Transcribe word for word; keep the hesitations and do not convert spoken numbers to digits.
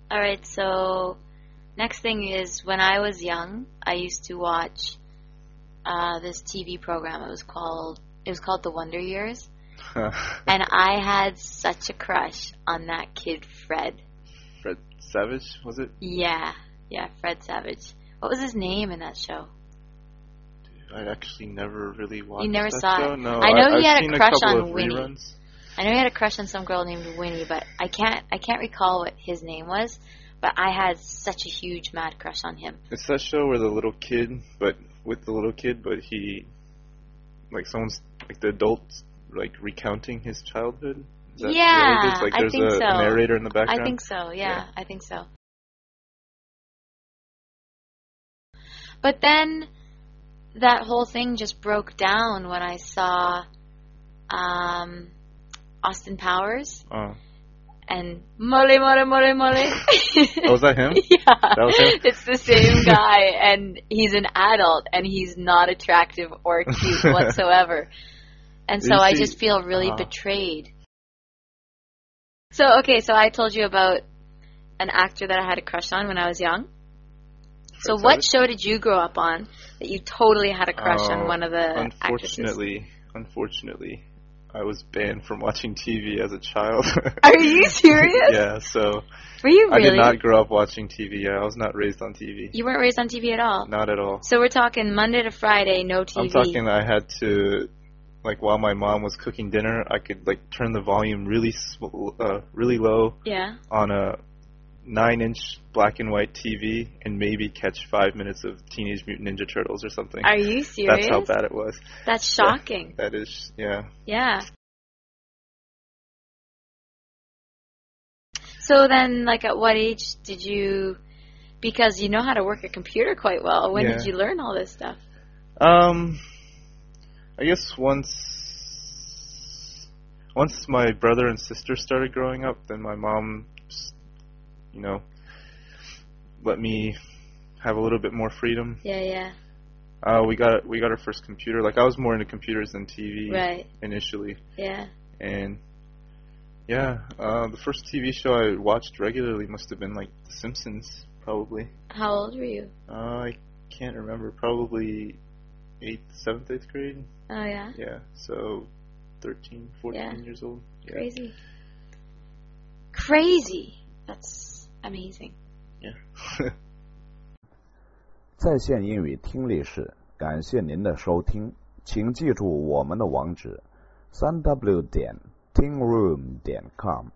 Alright, so next thing is when I was young, I used to watch uh, this T V program. It was called it was called The Wonder Years. And I had such a crush on that kid Fred. Fred Savage, was it? Yeah, yeah, Fred Savage. What was his name in that show? Dude, I actually never really watched You never that saw show. it? No, I know I, he I've had seen a crush couple on of Winnie. reruns. I know he had a crush on some girl named Winnie, but I can't I can't recall what his name was. But I had such a huge mad crush on him. It's that show where the little kid, but with the little kid, but he, like someone's, like the adult's, like recounting his childhood. Is that Yeah, what it is? Like I there's think a, so. a narrator in the background. I think so. Yeah, Yeah. I think so. But then that whole thing just broke down when I saw um, Austin Powers Oh. and Mole Mole Mole Mole. Oh, was that him? Yeah, That was him? it's the same guy, and he's an adult, and he's not attractive or cute whatsoever. And Did so you I see- just feel really uh-huh. betrayed. So, okay, so I told you about an actor that I had a crush on when I was young. So Fred what Savage? show did you grow up on that you totally had a crush Oh, on one of the actresses? Unfortunately, unfortunately, I was banned from watching T V as a child. Are you serious? Yeah, so Were you I really? did not grow up watching T V. Yeah, I was not raised on T V. You weren't raised on T V at all? Not at all. So we're talking Monday to Friday, no T V. I'm talking I had to, like, while my mom was cooking dinner, I could, like, turn the volume really sm- uh, really low Yeah. on a nine-inch black and white T V and maybe catch five minutes of Teenage Mutant Ninja Turtles or something. Are you serious? That's how bad it was. That's shocking. That is, yeah. Yeah. So then, like, at what age did you, because you know how to work a computer quite well, when Yeah. did you learn all this stuff? Um, I guess once, once my brother and sister started growing up, then my mom, just, you know, let me have a little bit more freedom. Yeah, yeah. Uh, we got we got our first computer. Like I was more into computers than T V Right. initially, Yeah. and yeah, uh, the first T V show I watched regularly must have been like The Simpsons, probably. How old were you? Uh, I can't remember. Probably eighth, seventh, eighth grade. Oh, yeah? Yeah, so thirteen, fourteen Yeah. years old. Yeah. Crazy. Crazy. That's amazing. Yeah. 在线英语听力室，感谢您的收听，请记住我们的网址：三 w 点 tingroom 点 com。